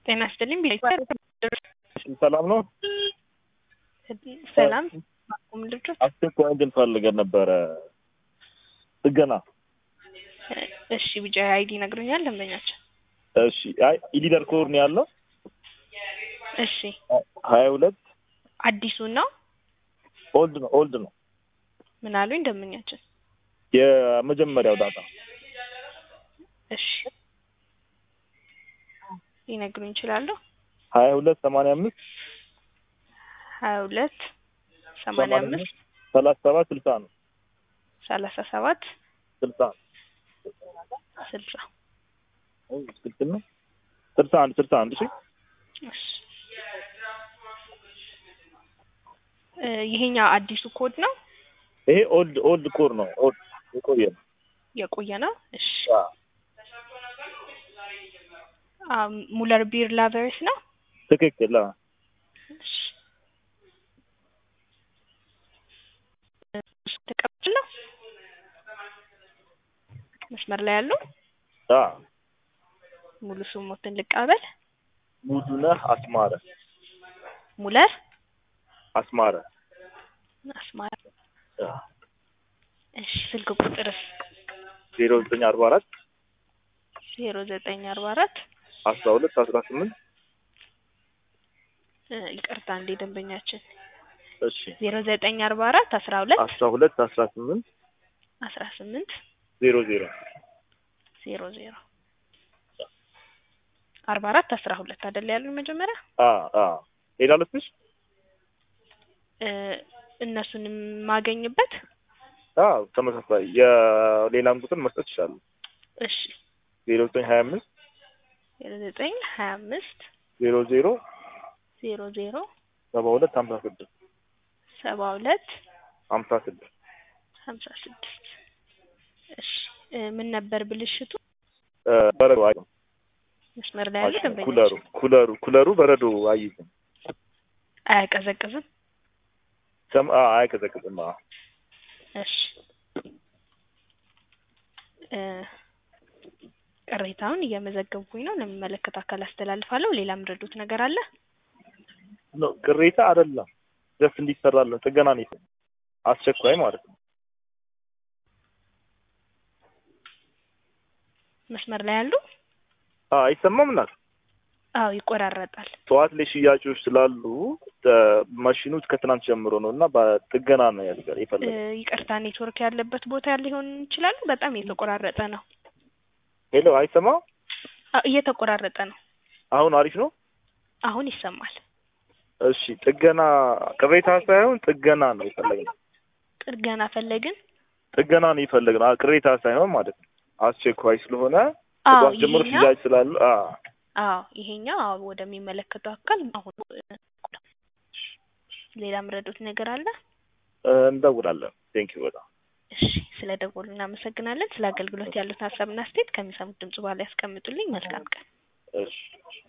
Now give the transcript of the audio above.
ጤና ይስጥልኝ። ሰላም ነው? ሰላም ማቆም ልጆች አስቸኳይ ግን ፈልገን ነበረ ጥገና። እሺ ቢጫ አይዲ ነግሮኛል ደንበኛችን። እሺ አይ ኢሊደር ኮር ነው ያለው። እሺ 22 አዲሱ ነው ኦልድ ነው። ምን አሉኝ ደንበኛችን? የመጀመሪያው ዳታ። እሺ ይነግሩኝ ይችላሉ? 2285 2285 37 60 ነው። 37 60 60 ስልክ ነው 61 እሺ። እሺ ይሄኛው አዲሱ ኮድ ነው? ይሄ ኦልድ ኮር ነው። የቆየ ነው። እሺ ሙለር ቢር ላቨርስ ነው? ትክክል። እሺ ተቀበለው መስመር ላይ ያለው ሙሉ ስሞትን ልቀበል። ሙሉነህ አስማረ። ሙለር አስማረ። እሺ ስልክ ቁጥርስ? 0944 0944 12 ይቅርታ እንዴ ደንበኛችን። እሺ 0944 12 18 00 44 12 አይደል ያሉኝ መጀመሪያ? ሄዳለሽ እነሱንም ማገኝበት? ተመሳሳይ የሌላም ቁጥር መስጠት ይችላል። እሺ 0925 0925 00 00 72 56 72 56 56 እሺ ምን ነበር ብልሽቱ? በረዶ አይ መስመር ላይ ያለው ደንበኛ ኩለሩ በረዶ አይይዝም። አያቀዘቅዝም? አያቀዘቅዝም። እሺ ቅሬታውን እየመዘገብኩኝ ነው። ለሚመለከት አካል አስተላልፋለሁ። ሌላ ምረዱት ነገር አለ? ነው ቅሬታ አይደለም። ደስ እንዲሰራለን ጥገና ነው። አስቸኳይ ማለት ነው። መስመር ላይ ያሉ? አይሰማም እናት? ይቆራረጣል። ጠዋት ላይ ሽያጮች ስላሉ ማሽኑ ከትናንት ጀምሮ ነውና በጥገና ነው ይፈልጋል። ይቅርታ ኔትወርክ ያለበት ቦታ ሊሆን ይችላል። በጣም እየተቆራረጠ ነው። ሄሎ አይሰማም? እየተቆራረጠ ነው። አሁን አሪፍ ነው? አሁን ይሰማል። እሺ ጥገና ቅሬታ ሳይሆን ጥገና ነው ይፈልጋል። ጥገና ፈለግን? ጥገና ነው ይፈልጋል። ቅሬታ ሳይሆን ማለት ነው። አስቸኳይ ስለሆነ ጠዋት ጀምሮ ሽያጭ ስላሉ ይሄኛው ወደሚመለከተው አካል አሁን ሌላ ምረዱት ነገር አለ? እንደውላለን። ቴንኪው በጣም እሺ ስለደወሉ እናመሰግናለን። ስለ አገልግሎት ያሉት ሀሳብና አስተያየት ከሚሰሙት ድምጽ በኋላ ያስቀምጡልኝ። መልካም ቀን። እሺ